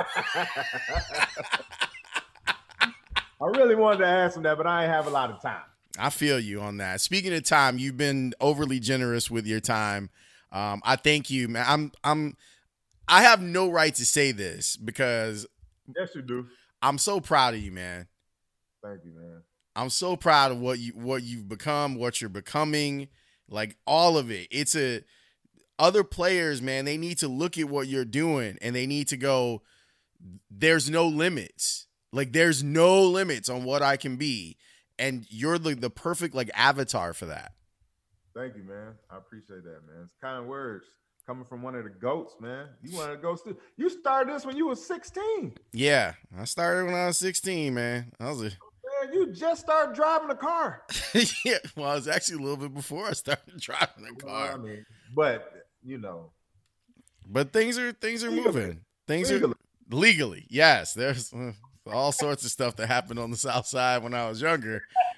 I really wanted to ask him that, but I ain't have a lot of time. I feel you on that. Speaking of time, you've been overly generous with your time. Um, I thank you, man. I'm, I'm, I have no right to say this because yes, you do. I'm so proud of you, man. Thank you, man. I'm so proud of what you, what you've become, what you're becoming, like all of it. It's a, other players, man, they need to look at what you're doing and they need to go, there's no limits. Like there's no limits on what I can be. And you're the, the perfect like avatar for that. Thank you, man. I appreciate that, man. It's kind words coming from one of the GOATs, man. You one of the GOATs too. You started this when you were sixteen. Yeah, I started when I was sixteen, man. I was a man, you just started driving a car. Yeah, well, it was actually a little bit before I started driving a car. Well, I mean, but you know, but things are things are legally. moving. Things Legally. are legally. Yes, there's uh, all sorts of stuff that happened on the South Side when I was younger.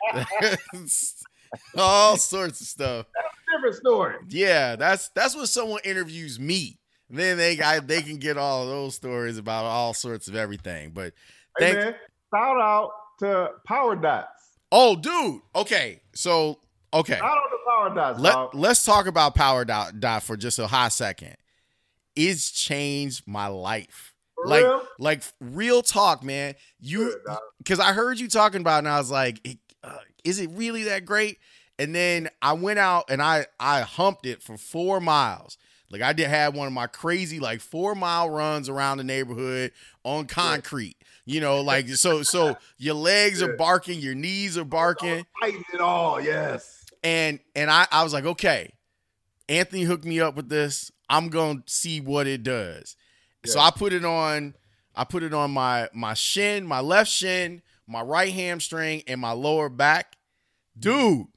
All sorts of stuff. That's a different story. Yeah, that's that's when someone interviews me. Then they got they can get all of those stories about all sorts of everything. But Hey thank, man, shout out to Power Dots. oh, dude. Okay, so okay, Shout out to Power Dots. Let dog. let's talk about Power Dot, Dot for just a hot second. It's changed my life. For like real? like real talk, man. You Good, dog. because I heard you talking about it and I was like, uh, is it really that great? And then I went out and I I humped it for four miles. Like I did have one of my crazy like four mile runs around the neighborhood on concrete. You know, like so so your legs are Yeah. barking, your knees are barking. Fighting it all, yes. And and I, I was like, okay, Anthony hooked me up with this. I'm gonna see what it does. So Yeah. I put it on, I put it on my my shin, my left shin, my right hamstring, and my lower back. Dude,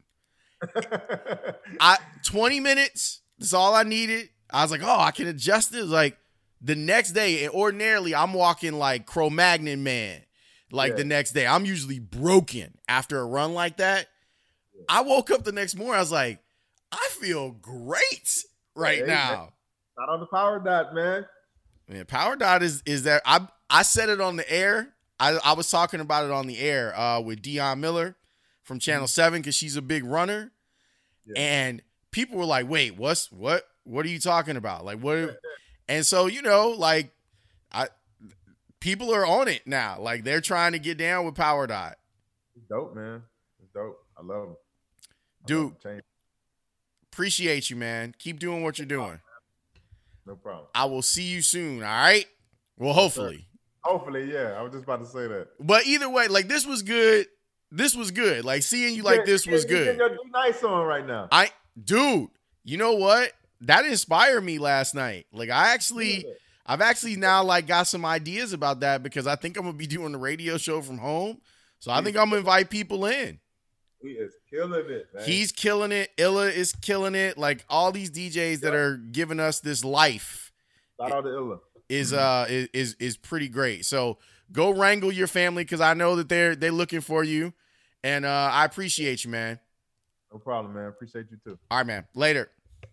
I twenty minutes, that's all I needed. I was like, oh, I can adjust it. Like the next day, and ordinarily I'm walking like Cro-Magnon man. Like Yeah. the next day. I'm usually broken after a run like that. I woke up the next morning, I was like, I feel great right Hey, now. Shout out to Power Dots, man. Man, Power Dot is is that I I said it on the air. I, I was talking about it on the air uh, with Dion Miller from Channel seven because she's a big runner. Yeah. And people were like, wait, what's what what are you talking about? Like what and so, you know, like I people are on it now. Like they're trying to get down with Power Dot. It's dope, man. It's dope. I love them. Dude, appreciate you, man. Keep doing what you're doing. No problem. I will see you soon, all right? Well, hopefully. Hopefully, yeah. I was just about to say that. But either way, like this was good. This was good. Like seeing you like this was You good. getting your Be Nice on right now. I dude, you know what? That inspired me last night. Like I actually Yeah. I've actually now like got some ideas about that because I think I'm gonna be doing the radio show from home. So I think I'm gonna invite people in. He is killing it, man. He's killing it. Illa is killing it. Like all these D Js that are giving us this life Shout out to Illa. is uh is is, is pretty great. So go wrangle your family because I know that they're they're looking for you. And uh I appreciate you, man. No problem, man. Appreciate you too. All right, man. Later.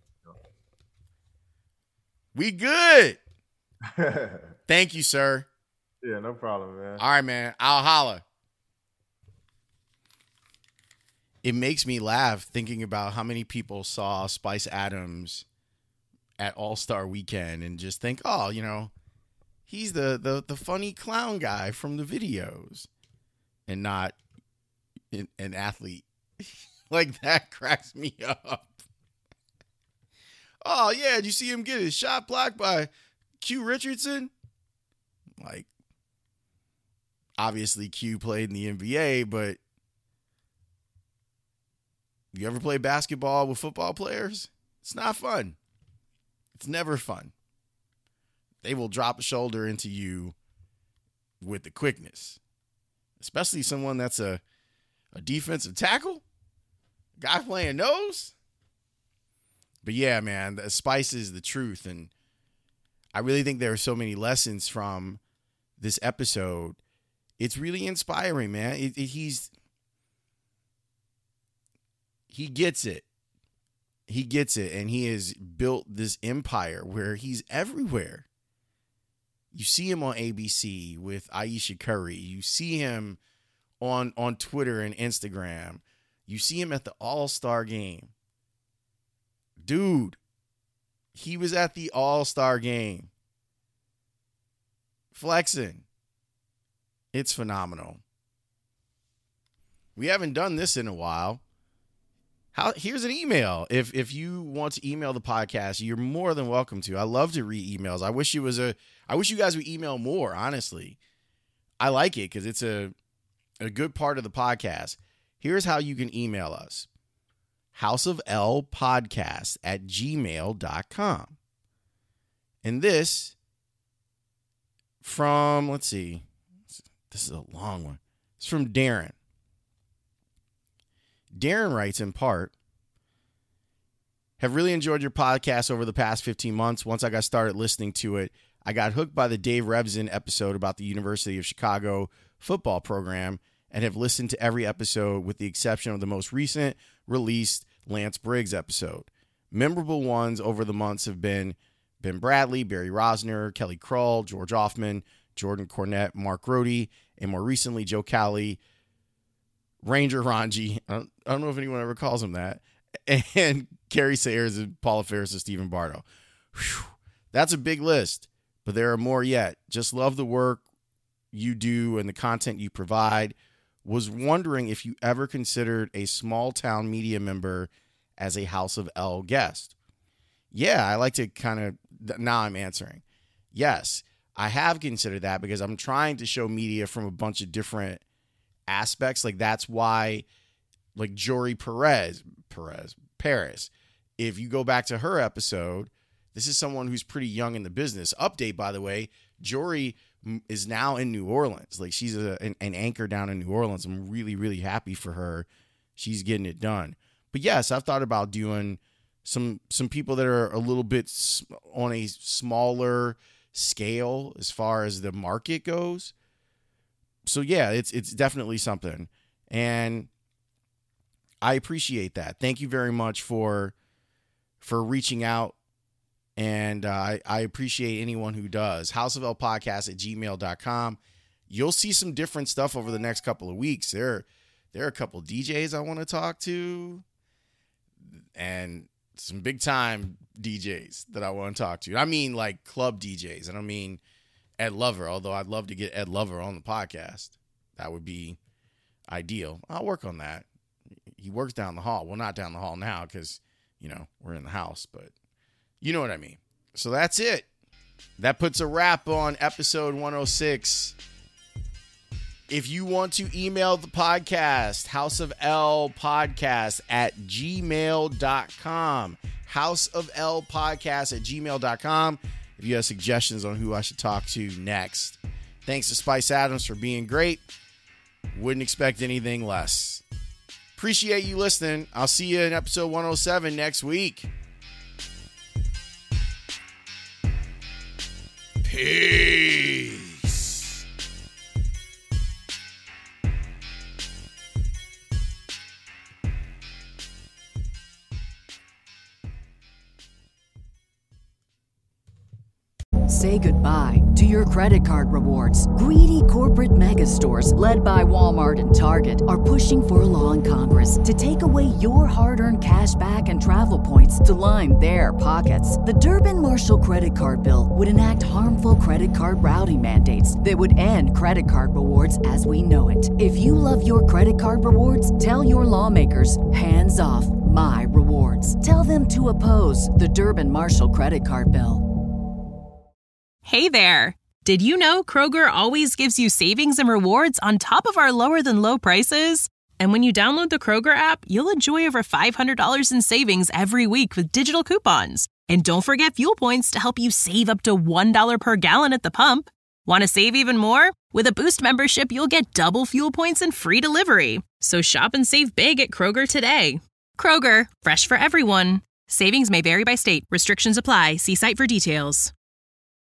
We good. Thank you, sir. Yeah, no problem, man. All right, man. I'll holla. It makes me laugh thinking about how many people saw Spice Adams at All-Star Weekend and just think, oh, you know, he's the the, the funny clown guy from the videos and not an, an athlete. Like, that cracks me up. Oh, yeah, did you see him get his shot blocked by Q Richardson? Like, obviously Q played in the N B A, but you ever play basketball with football players? It's not fun. It's never fun. They will drop a shoulder into you with the quickness, especially someone that's a, a defensive tackle, guy playing nose. But yeah, man, the Spice is the truth. And I really think there are so many lessons from this episode. It's really inspiring, man. It, it, he's he gets it. He gets it. And he has built this empire where he's everywhere. You see him on A B C with Aisha Curry. You see him on, on Twitter and Instagram. You see him at the All-Star game. Dude, he was at the All-Star game. Flexing. It's phenomenal. We haven't done this in a while. How, here's an email. If if you want to email the podcast, you're more than welcome to. I love to read emails. I wish it was a I wish you guys would email more, honestly. I like it because it's a, a good part of the podcast. Here's how you can email us. House of L podcast at gmail dot com. And this from, let's see, this is a long one. It's from Darren. Darren writes in part, have really enjoyed your podcast over the past fifteen months. Once I got started listening to it, I got hooked by the Dave Revson episode about the University of Chicago football program and have listened to every episode with the exception of the most recent released Lance Briggs episode. Memorable ones over the months have been Ben Bradley, Barry Rosner, Kelly Krull, George Offman, Jordan Cornette, Mark Grody, and more recently Joe Cowley, Ranger Ranji, I don't, I don't know if anyone ever calls him that, and Kerry Sayers and Paula Ferris and Stephen Bardo. Whew, that's a big list, but there are more yet. Just love the work you do and the content you provide. Was wondering if you ever considered a small town media member as a House of L guest. Yeah, I like to kind of, now I'm answering. Yes, I have considered that because I'm trying to show media from a bunch of different aspects. Like that's why, like Jory Perez, Perez, Paris, if you go back to her episode, this is someone who's pretty young in the business. Update, by the way, Jory is now in New Orleans. Like she's a, an, an anchor down in New Orleans. I'm really, really happy for her. She's getting it done. But yes, I've thought about doing some some people that are a little bit on a smaller scale as far as the market goes. So yeah, it's it's definitely something. And I appreciate that. Thank you very much for for reaching out. And uh, I, I appreciate anyone who does. House of L podcast at gmail dot com. You'll see some different stuff over the next couple of weeks. There, there are a couple of D Js I want to talk to. And some big time D Js that I want to talk to. I mean like club D Js. I don't mean Ed Lover, although I'd love to get Ed Lover on the podcast. That would be ideal. I'll work on that. He works down the hall. Well, not down the hall now because, you know, we're in the house, but you know what I mean. So that's it. That puts a wrap on episode one oh six. If you want to email the podcast, House of L podcast at gmail dot com. House of L podcast at gmail dot com. If you have suggestions on who I should talk to next. Thanks to Spice Adams for being great. Wouldn't expect anything less. Appreciate you listening. I'll see you in episode one oh seven next week. Peace. Say goodbye to your credit card rewards. Greedy corporate mega stores, led by Walmart and Target, are pushing for a law in Congress to take away your hard-earned cash back and travel points to line their pockets. The Durbin-Marshall credit card bill would enact harmful credit card routing mandates that would end credit card rewards as we know it. If you love your credit card rewards, tell your lawmakers, hands off my rewards. Tell them to oppose the Durbin-Marshall credit card bill. Hey there! Did you know Kroger always gives you savings and rewards on top of our lower-than-low prices? And when you download the Kroger app, you'll enjoy over five hundred dollars in savings every week with digital coupons. And don't forget fuel points to help you save up to one dollar per gallon at the pump. Want to save even more? With a Boost membership, you'll get double fuel points and free delivery. So shop and save big at Kroger today. Kroger, fresh for everyone. Savings may vary by state. Restrictions apply. See site for details.